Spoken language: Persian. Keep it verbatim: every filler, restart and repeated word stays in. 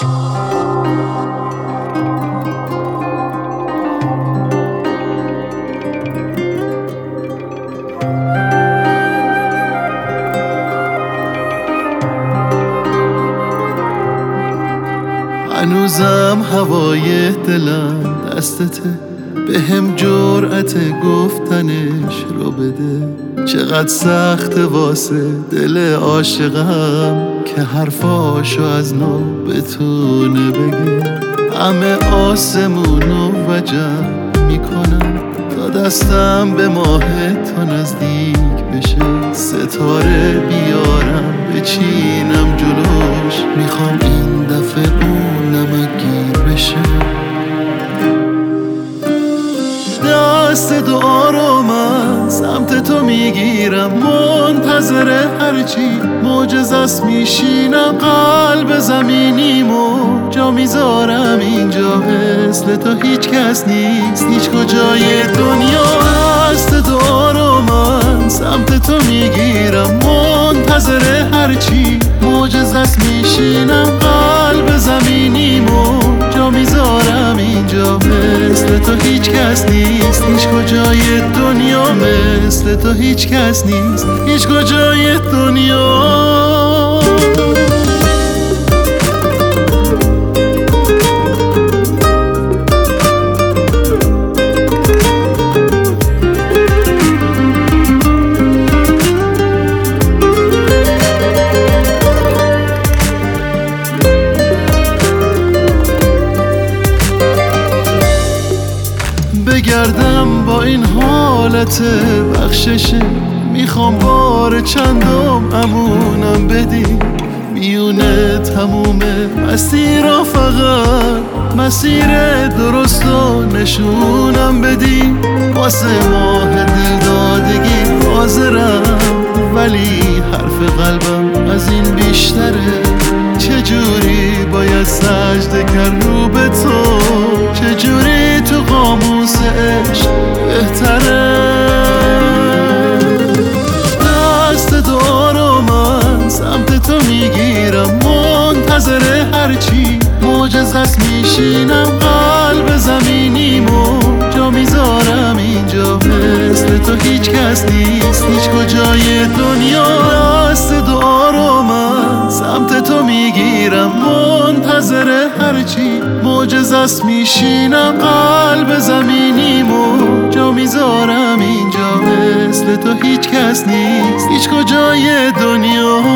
هنوزم هوای دلم دستته، به هم جرأت گفتنش رو بده. چقدر سخت واسه دل عاشقم که حرفاشو از نو بتونه بگه. همه آسمونو وجب میکنم تا دستم به ماه تا نزدیک بشه. ستاره بیارم بچینم جلوش، میخوام این دفعه اون نمک گیر بشه. دست دعا رو من سمت تو میگیرم، منتظر هرچی معجزست میشینم. قلب زمینیمو جا میذارم اینجا، مثل تو هیچ کس نیست هیچ کجای دنیا. دست دعا رو من سمت تو میگیرم، منتظر هرچی معجزست میشینم. قلب زمینیمو جا میذارم اینجا، مثل تو هیچ کس نیست هیچ کجای دنیا. مثل تو هیچ کس نیست هیچ کجای دنیا. بگردم با این حالت بخششه، میخوام بار چندم امونم بدی. میونه تموم مسیر را فقط مسیر درست و نشونم بدی. واسه ماه دل دادگی حاضرم، ولی حرف قلبم از این بیشتره. چجوری باید سجده کرد رو به تو، چجوری تو قاموس عشق بهتره. دست دعا رو من سمت تو میگیرم، منتظر هرچی معجزست میشینم. قلب زمینیمو جا میذارم اینجا، مثل تو هیچ کس نیست هیچ کجای دنیا. دست دعا رو من سمت تو میگیرم، منتظر هرچی معجزست میشینم. قلب زمینیمو جا میذارم اینجا، مثل تو هیچ کس نیست هیچ کجای دنیا.